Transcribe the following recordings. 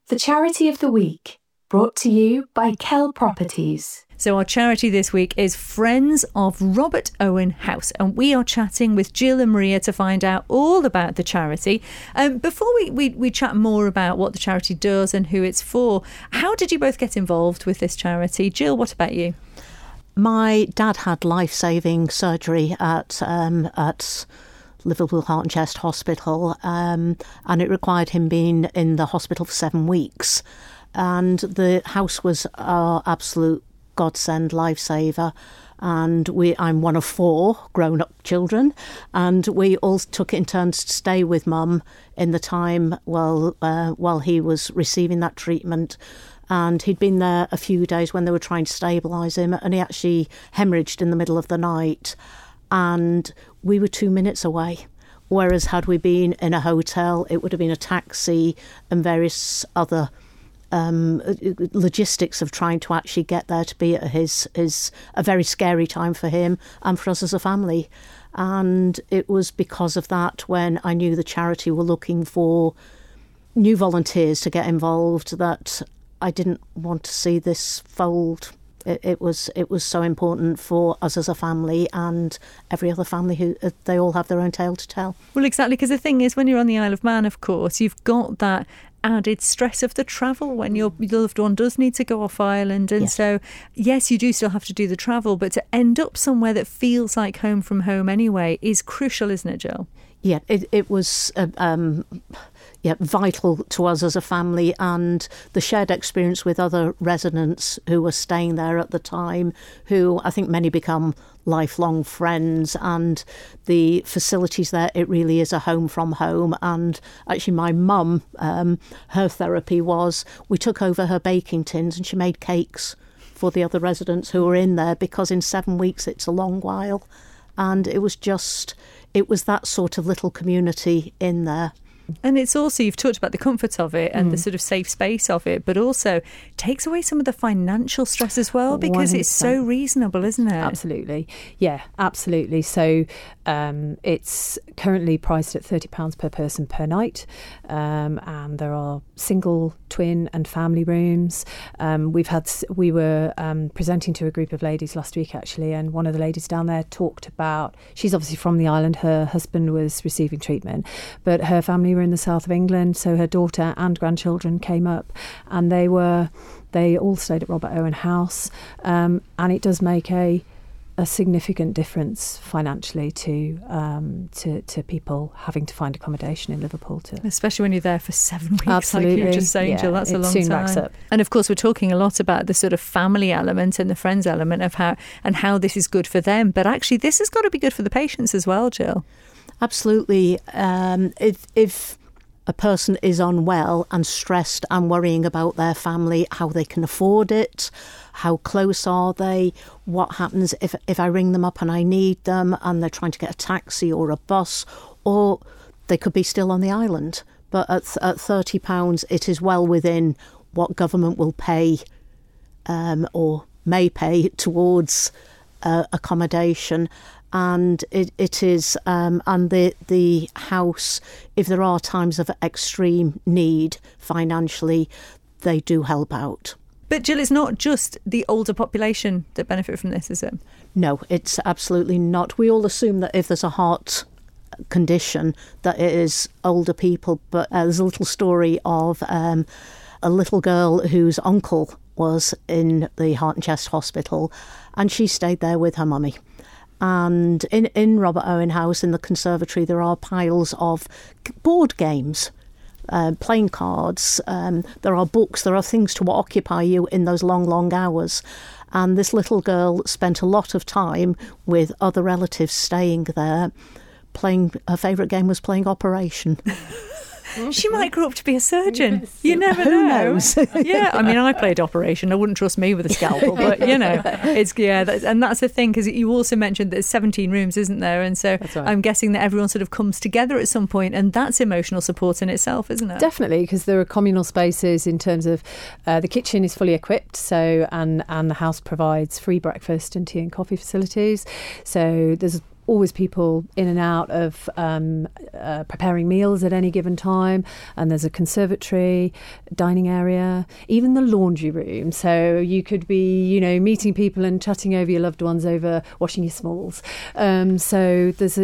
The Charity of the Week, brought to you by Kell Properties. So our charity this week is Friends of Robert Owen House, and we are chatting with Jill and Maria to find out all about the charity. Before we chat more about what the charity does and who it's for, how did you both get involved with this charity? Jill, what about you? My dad had life-saving surgery at Liverpool Heart and Chest Hospital, and it required him being in the hospital for 7 weeks. And the house was our absolute godsend lifesaver. And I'm one of 4 grown-up children, and we all took it in turns to stay with Mum in the time while he was receiving that treatment. And he'd been there a few days when they were trying to stabilise him, and he actually hemorrhaged in the middle of the night. And we were 2 minutes away. Whereas had we been in a hotel, it would have been a taxi and various other logistics of trying to actually get there to be at his a very scary time for him and for us as a family. And it was because of that, when I knew the charity were looking for new volunteers to get involved, that I didn't want to see this fold. It was so important for us as a family and every other family who they all have their own tale to tell. Well, exactly, because the thing is, when you're on the Isle of Man, of course, you've got that added stress of the travel when your loved one does need to go off island. And so, yes, you do still have to do the travel, but to end up somewhere that feels like home from home anyway is crucial, isn't it, Jill? Yeah, it was vital to us as a family, and the shared experience with other residents who were staying there at the time, who I think many become lifelong friends, and the facilities there, it really is a home from home. And actually my mum, her therapy was, we took over her baking tins and she made cakes for the other residents who were in there, because in 7 weeks it's a long while. And it was that sort of little community in there. And it's also, you've talked about the comfort of it and the sort of safe space of it, but also takes away some of the financial stress as well, because 100%. It's so reasonable, isn't it? Absolutely. Yeah, absolutely. So it's currently priced at £30 per person per night, and there are single, twin and family rooms. We were presenting to a group of ladies last week, actually, and one of the ladies down there talked about, she's obviously from the island, her husband was receiving treatment, but her family were in the south of England, so her daughter and grandchildren came up, and they all stayed at Robert Owen House, and it does make a significant difference financially to people having to find accommodation in Liverpool, especially when you're there for 7 weeks. Absolutely. Like you were just saying, Jill, that's a long soon time. Racks up. And of course, we're talking a lot about the sort of family element and the friends element of how this is good for them, but actually this has got to be good for the patients as well, Jill. Absolutely. If a person is unwell and stressed and worrying about their family, how they can afford it, how close are they, what happens if I ring them up and I need them and they're trying to get a taxi or a bus, or they could be still on the island. But at £30, it is well within what government will pay or may pay towards accommodation. And it is, and the house, if there are times of extreme need financially, they do help out. But Jill, it's not just the older population that benefit from this, is it? No, it's absolutely not. We all assume that if there's a heart condition, that it is older people. But there's a little story of a little girl whose uncle was in the Heart and Chest Hospital, and she stayed there with her mummy. And in Robert Owen House, in the conservatory, there are piles of board games, playing cards, there are books, there are things to occupy you in those long, long hours. And this little girl spent a lot of time with other relatives staying there. Her favourite game was playing Operation. She might grow up to be a surgeon. Yes. You never know. Who knows? Yeah, I mean, I played Operation. I wouldn't trust me with a scalpel, but and that's the thing, because you also mentioned there's 17 rooms, isn't there? And so right. I'm guessing that everyone sort of comes together at some point, and that's emotional support in itself, isn't it? Definitely, because there are communal spaces in terms of the kitchen is fully equipped, so and the house provides free breakfast and tea and coffee facilities. So there's always people in and out of preparing meals at any given time, and there's a conservatory, dining area, even the laundry room. So you could be, meeting people and chatting over your loved ones over washing your smalls. So there's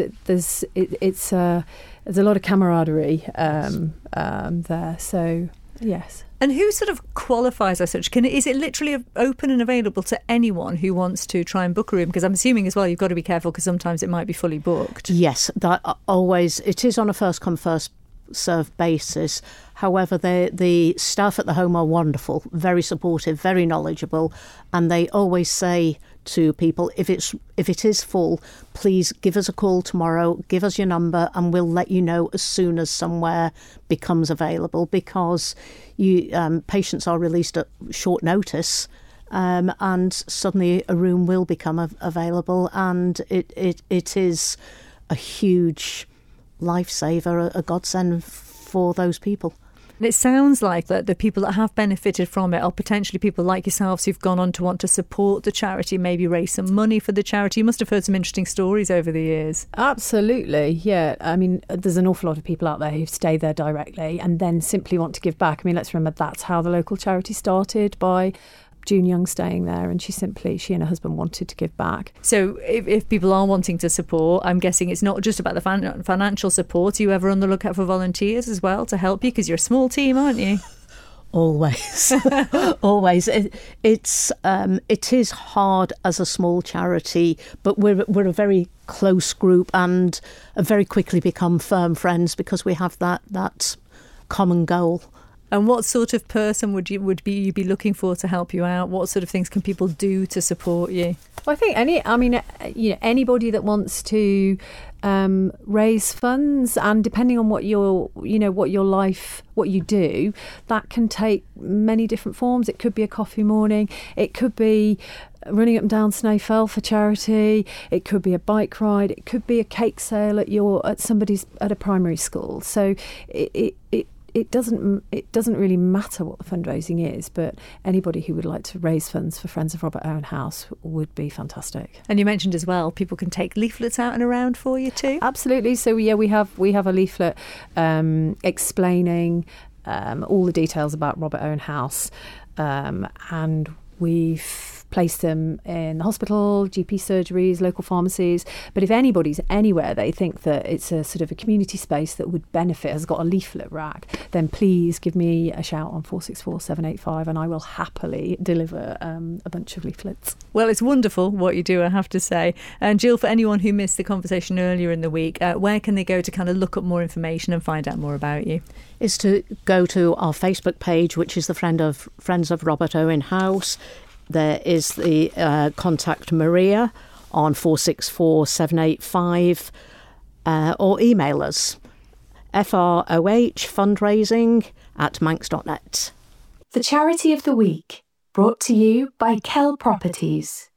a lot of camaraderie there. So yes. And who sort of qualifies as such? Is it literally open and available to anyone who wants to try and book a room? Because I'm assuming as well you've got to be careful because sometimes it might be fully booked. Yes, it is on a first come first served basis. However, the staff at the home are wonderful, very supportive, very knowledgeable, and they always say to people, if it is full, please give us a call tomorrow, give us your number, and we'll let you know as soon as somewhere becomes available, because patients are released at short notice, and suddenly a room will become available, and it is a huge lifesaver, a godsend for those people. And it sounds like that the people that have benefited from it are potentially people like yourselves who've gone on to want to support the charity, maybe raise some money for the charity. You must have heard some interesting stories over the years. Absolutely, yeah. I mean, there's an awful lot of people out there who stay there directly and then simply want to give back. I mean, let's remember that's how the local charity started, by June Young staying there, and she and her husband wanted to give back. So if people are wanting to support, I'm guessing it's not just about the financial support. Are you ever on the lookout for volunteers as well to help you? Because you're a small team, aren't you? Always. Always. It is hard as a small charity, but we're a very close group and have very quickly become firm friends because we have that common goal. And what sort of person would you be looking for to help you out? What sort of things can people do to support you? Well, I think anybody that wants to raise funds, and depending on what you do, that can take many different forms. It could be a coffee morning. It could be running up and down Snaefell for charity. It could be a bike ride. It could be a cake sale at a primary school. So it doesn't really matter what the fundraising is, but anybody who would like to raise funds for Friends of Robert Owen House would be fantastic. And you mentioned as well, people can take leaflets out and around for you too. Absolutely. So yeah, we have a leaflet explaining all the details about Robert Owen House, and we've placed them in the hospital, GP surgeries, local pharmacies. But if anybody's anywhere they think that it's a sort of a community space that would benefit, has got a leaflet rack, then please give me a shout on 464 785 and I will happily deliver a bunch of leaflets. Well, it's wonderful what you do, I have to say. And Jill, for anyone who missed the conversation earlier in the week, where can they go to kind of look up more information and find out more about you? Is to go to our Facebook page, which is the Friends of Robert Owen House. There is the contact Maria on 464 785, or email us FROH fundraising@manx.net. The Charity of the Week, brought to you by Kell Properties.